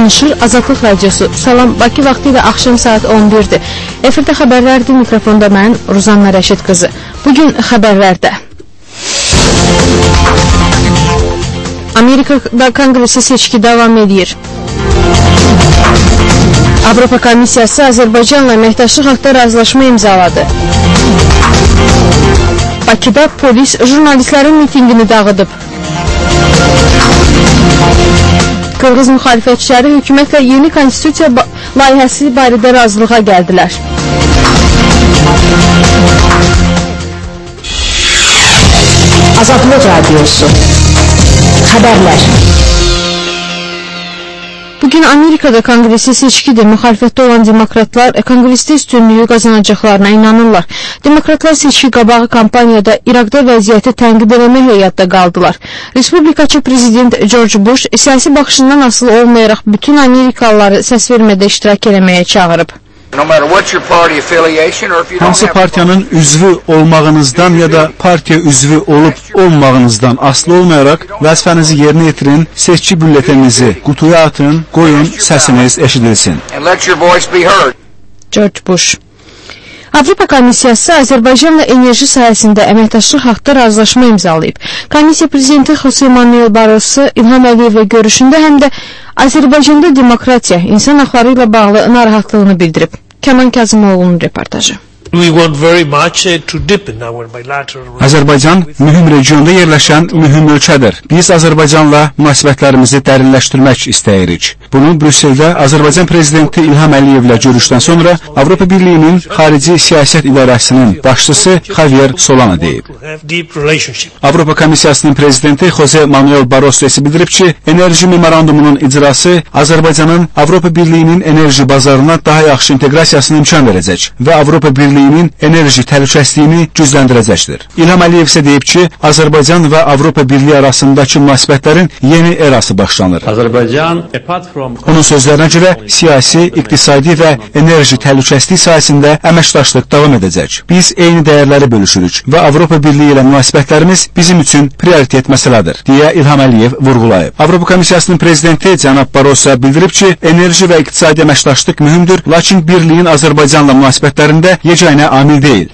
danışır Azadlıq Radiosu. Salam, Bakı vaxtı ilə axşam saat 11-dir. Efirdə xəbərlərdir, mikrofonda mən Ruzanna Rəşid qızı. Bugün xəbərlərdə. Amerikada konqresi seçki davam edir. Avropa Komissiyası Azərbaycanla əməkdaşlıq haqqında razılaşma imzaladı. Bakıda polis jurnalistlərin mitingini dağıdıb. Qırğız müxalifətçiləri hökumətlə yeni konstitusiya layihəsi barədə razılığa gəldilər. Azadlıq Radiosu Xəbərlər. Bugün Amerikada konqresi seçkidir. Müxalifətdə olan demokratlar konqresdə üstünlüyü qazanacaqlarına inanırlar. Demokratlar seçki qabağı kampaniyada İraqda vəziyyəti tənqid eləməklə yadda qaldılar. Respublikaçı prezident George Bush siyasi baxışından asılı olmayaraq bütün Amerikalıları səs vermədə iştirak eləməyə çağırıb. Hansı partiyanın üzvü olmağınızdan ya da partiya üzvü olub olmağınızdan asılı olmayaraq vəzifənizi yerinə yetirin, seçki bülleteninizi qutuya atın, qoyun, səsiniz eşidilsin. George Bush. Avropa Komissiyası Azərbaycanla enerji sahəsində əməkdaşlıq haqqında razılaşma imzalayıb. Komissiya prezidenti Jose Manuel Barroso İlham Əliyevlə görüşündə həm də Azərbaycanda demokratiya, insan haqları ilə bağlı narahatlığını bildirib. Kənan Kazımoğlu'nun reportajı. Azərbaycan mühüm regionda yerləşən mühüm ölkədir. Biz Azərbaycanla münasibətlərimizi dərinləşdirmək istəyirik. Bunu Brüsseldə Azərbaycan prezidenti İlham Əliyevlə görüşdən sonra Avropa Birliyinin Xarici Siyasət İdarəsinin başçısı Javier Solana deyib. Avropa Komissiyasının prezidenti Jose Manuel Barroso isə bildirib ki, enerji memorandumunun icrası Azərbaycanın Avropa Birliyinin enerji bazarına daha yaxşı inteqrasiyasına imkan verəcək və Avropa Birliyinin enerji təhlükəsizliyini gücləndirəcəkdir. İlham Əliyev isə deyib ki, Azərbaycan və Avropa Birliyi arasındakı münasibətlərin yeni erası başlanır. Onun sözlərinə görə siyasi, iqtisadi və enerji təhlükəsizliyi sahəsində əməkdaşlıq davam edəcək. Biz eyni dəyərləri bölüşürük və Avropa Birliyi ilə münasibətlərimiz bizim üçün prioritet məsələdir, deyə İlham Əliyev vurğulayıb. Avropa Komissiyasının prezidenti cənab Barroso bildirib ki, enerji və iqtisadi əməkdaşlıq mühümdür, lakin Birliyin Azərbaycanla münasibətlərində yeganə amil deyil.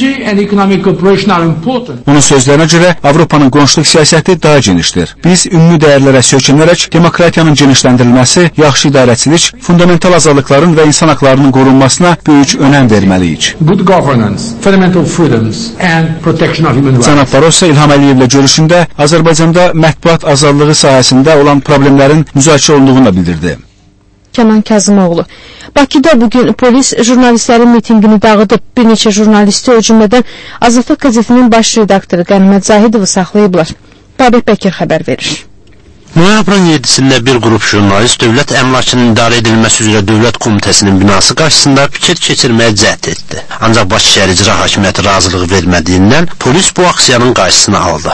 Onun sözlərinə görə Avropanın qonşuluq siyasəti daha genişdir. Biz ümumi dəyərlərə söykənərək demokratiyanın genişləndirilməsi, yaxşı idarəçilik, fundamental azadlıqların və insan haqlarının qorunmasına böyük önəm verməliyik. Cənab Barroso İlham Əliyevlə görüşündə Azərbaycanda mətbuat azadlığı sahəsində olan problemlərin müzakirə olunduğunu da bildirdi. Kənan Kazımoğlu. Bakıda bugün polis jurnalistlərin mitingini dağıdıb. Bir neçə jurnalisti o cümlədən Azadlıq qəzetinin baş redaktoru Qənimət Zahidovu saxlayıblar. Babək Bəkir xəbər verir. Noyabrın 7-sində bir qrup jurnalist dövlət əmlakının idarə edilməsi üzrə Dövlət Komitəsinin binası qarşısında piket keçirməyə cəhd etdi. Ancaq Bakışəhər İcra Hakimiyyəti razılıq vermədiyindən polis bu aksiyanın qarşısını aldı.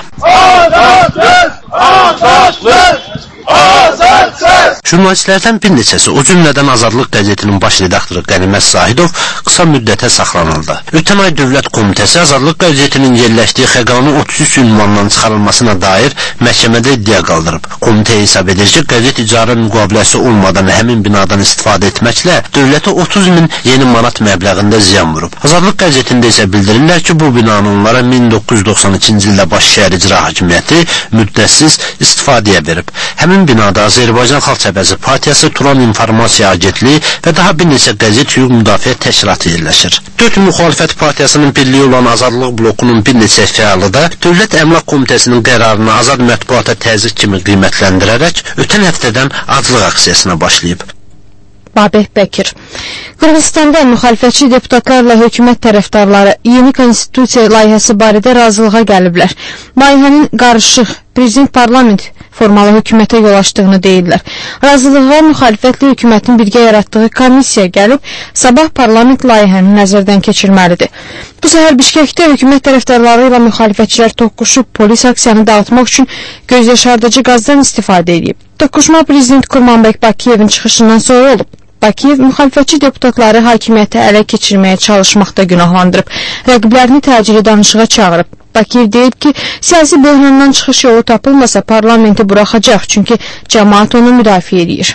Jurnalistlərdən bir neçəsi, o cümlədən Azadlıq qəzetinin baş redaktoru Qənimət Zahidov qısa müddətə saxlanıldı. Ötən ay Dövlət Komitəsi Azadlıq qəzetinin yerləşdiyi Xəqanın 33 ünvandan çıxarılmasına dair məhkəmədə iddia qaldırıb. Komitə hesab edir ki, qəzet icarə müqaviləsi olmadan həmin binadan istifadə etməklə dövlətə 30.000 yeni manat məbləğində ziyan vurub. Azadlıq qəzetində isə bildirirlər ki, bu binanı onlara 1992-ci ildə Bakışəhər İcra Hakimiyyəti müddətsiz istifadəyə verib. Həmin binada Azərbaycan Xalq Cəbhəsi Partiyası, Turan İnformasiya Agentliyi və daha bir neçə qəzet hüquq müdafiə təşkilatı yerləşir. 4 müxalifət partiyasının birliyi olan Azadlıq blokunun bir neçə fəalı da Dövlət Əmlak Komitəsinin qərarını azad mətbuata təzyiq kimi qiymətləndirərək ötən həftədən aclıq aksiyasına başlayıb. Babək Bəkir. Qırğızstanda müxalifətçi deputatlarla hökumət tərəfdarları yeni konstitusiya layihəsi barədə razılığa gəliblər. Layihənin qarışıq prezident parlament formalı hökumətə yol açdığını deyirlər. Razılığa müxalifətli hökumətin birgə yaratdığı komissiya gəlib, sabah parlament layihəni nəzərdən keçirməlidir. Bu səhər Bişkəkdə hökumət tərəfdarları ilə müxalifətçilər toqquşub polis aksiyanı dağıtmaq üçün gözyaşardıcı qazdan istifadə edib. Toqquşma prezident Kurmanbək Bakıyevin çıxışından sonra olub. Bakiyev müxalifətçi deputatları hakimiyyəti ələ keçirməyə çalışmaqda günahlandırıb, rəqiblərini təcili danışığa çağırıb. Bakiyev deyib ki, siyasi böhrandan çıxış yolu tapılmasa parlamenti buraxacaq, çünki cəmaat onu müdafiə edir.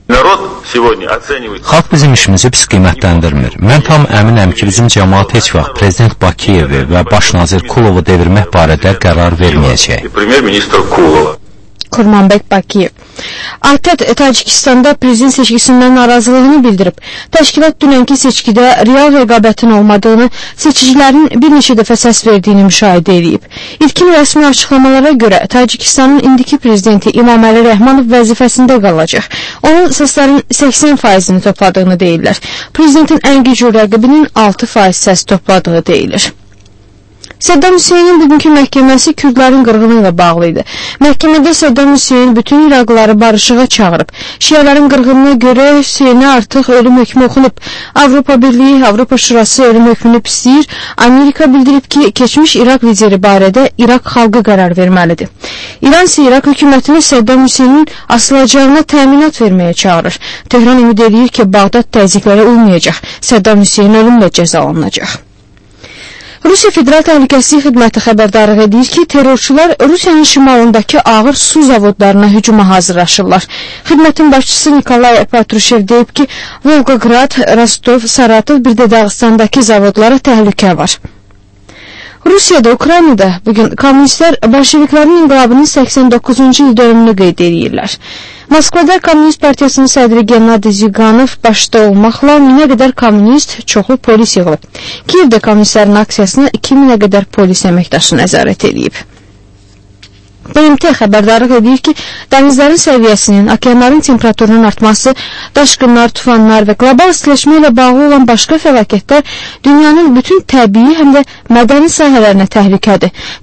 Xalq bizim işimizi pis qiymətləndirmir. Mən tam əminəm ki, bizim cəmaat heç vaxt Prezident Bakiyevi və Baş nazir Kulovu devirmək barədə qərar verməyəcək. Kurmanbek Bakiyev. ATƏT Tacikistanda prezident seçkisindən narazılığını bildirib. Təşkilat dünənki seçkidə real rəqabətin olmadığını, seçicilərin bir neçə dəfə səs verdiyini müşahidə edib. İlkin rəsmi açıqlamalara görə Tacikistanın indiki prezidenti İmaməli Rəhmanov vəzifəsində qalacaq. Onun səslərin 80%-ni topladığını deyirlər. Prezidentin ən güclü rəqibinin 6% səs topladığı deyilir. Səddam Hüseynin bugünkü məhkəməsi Kürdlərin qırğını ilə bağlı idi. Məhkəmədə Səddam Hüseyin bütün İraqlıları barışığa çağırıb. Şiələrin qırğınına görə Hüseyinə artıq ölüm hökmü oxunub. Avropa Birliyi, Avropa Şurası ölüm hökmünü pisləyir. Amerika bildirib ki, keçmiş İraq lideri barədə İraq xalqı qərar verməlidir. İran isə İraq hökumətini Səddam Hüseynin asılacağına təminat verməyə çağırır. Tehran ümid edir ki, Bağdad təzyiqlərə uymayacaq. Səddam Hüseyin ölümlə cəzalanacaq. Rusiya Federal Təhlükəsizlik Xidməti xəbərdarlıq edir ki, terrorçular Rusiyanın şimalındakı ağır su zavodlarına hücuma hazırlaşırlar. Xidmətin başçısı Nikolay Patrushev deyib ki, Volgograd, Rostov, Saratov, bir də Dağıstandakı zavodlara təhlükə var. Rusiyada, Ukraynada bugün kommunistlər bolşeviklərin inqilabının 89-cu il dönümünü qeyd edirlər. Moskvada Komünist Partiyasının sədri Gennadiy Zyuganov başda olmaqla 1000-ə qədər kommunist, çoxlu polis yığılıb. Kiyevdə kommunistlərin aksiyasına 2000-ə qədər polis əməkdaşı nəzarət edib. BMT xəbərdarlıq edir ki, dənizlərin səviyyəsinin, okeanların temperaturunun artması, daşqınlar, tufanlar və qlobal istiləşmə ilə bağlı olan başqa fəlakətlər dünyanın bütün təbii həm də mədəni sahələrinə təhlükədir.